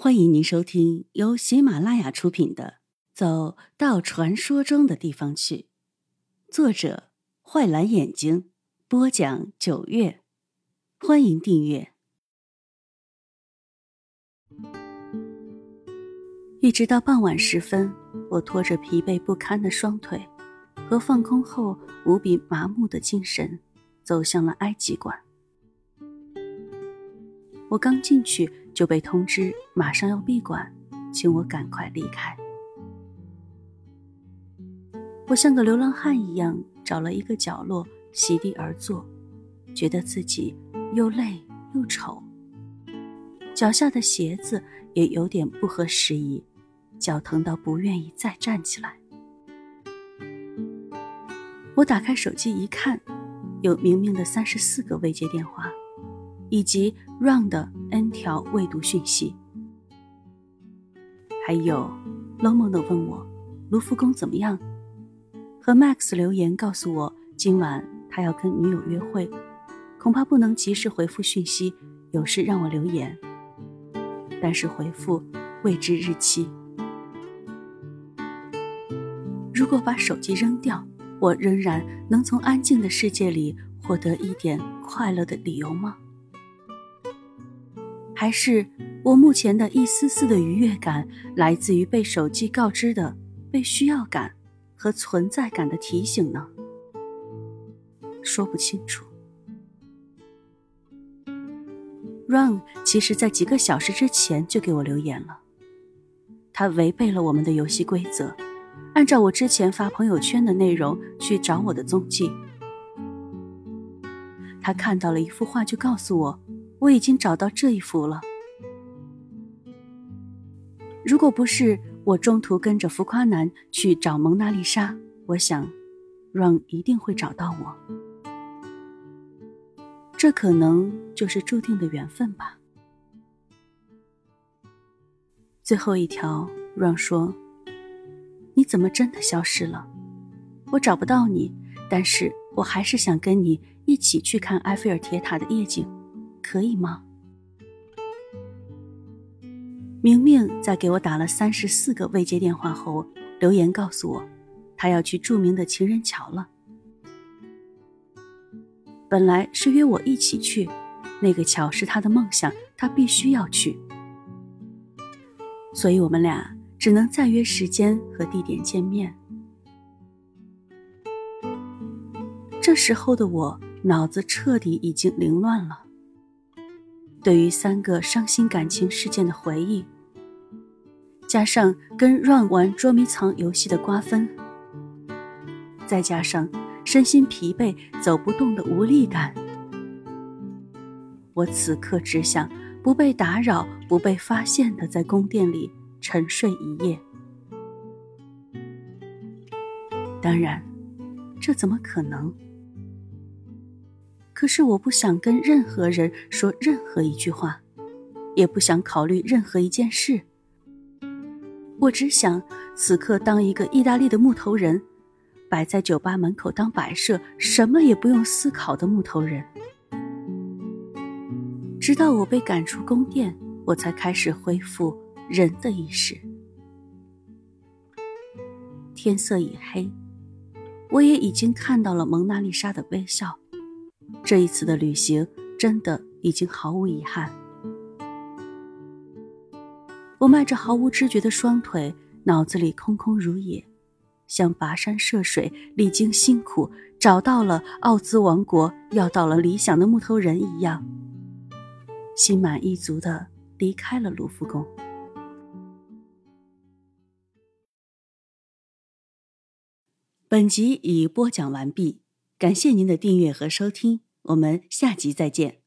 欢迎您收听由喜马拉雅出品的《走到传说中的地方去》，作者坏蓝眼睛，播讲9月。欢迎订阅。一直到傍晚时分，我拖着疲惫不堪的双腿和放空后无比麻木的精神，走向了埃及馆。我刚进去就被通知马上要闭馆，请我赶快离开。我像个流浪汉一样找了一个角落席地而坐，觉得自己又累又丑，脚下的鞋子也有点不合时宜，脚疼到不愿意再站起来。我打开手机一看，有明明的34个未接电话，以及 Run 的 N 条未读讯息。还有 Lomono 问我卢浮宫怎么样，和 Max 留言告诉我今晚他要跟女友约会，恐怕不能及时回复讯息，有事让我留言，但是回复未知日期。如果把手机扔掉，我仍然能从安静的世界里获得一点快乐的理由吗？还是我目前的一丝丝的愉悦感来自于被手机告知的被需要感和存在感的提醒呢？说不清楚。Run 其实在几个小时之前就给我留言了，他违背了我们的游戏规则，按照我之前发朋友圈的内容去找我的踪迹。他看到了一幅画就告诉我，我已经找到这一幅了。如果不是我中途跟着浮夸男去找蒙娜丽莎，我想 Run 一定会找到我。这可能就是注定的缘分吧。最后一条 Run 说，你怎么真的消失了？我找不到你，但是我还是想跟你一起去看埃菲尔铁塔的夜景，可以吗？明明在给我打了34个未接电话后，留言告诉我他要去著名的情人桥了。本来是约我一起去，那个桥是他的梦想，他必须要去，所以我们俩只能再约时间和地点见面。这时候的我脑子彻底已经凌乱了，对于3个伤心感情事件的回忆，加上跟 Run 玩捉迷藏游戏的瓜分，再加上身心疲惫走不动的无力感，我此刻只想不被打扰不被发现的在宫殿里沉睡一夜。当然这怎么可能？可是我不想跟任何人说任何一句话，也不想考虑任何一件事，我只想此刻当一个意大利的木头人，摆在酒吧门口当摆设，什么也不用思考的木头人。直到我被赶出宫殿，我才开始恢复人的意识。天色已黑，我也已经看到了蒙娜丽莎的微笑。这一次的旅行真的已经毫无遗憾。我迈着毫无知觉的双腿，脑子里空空如也，像跋山涉水历经辛苦找到了奥兹王国要到了理想的木头人一样，心满意足地离开了卢浮宫。本集已播讲完毕，感谢您的订阅和收听，我们下集再见。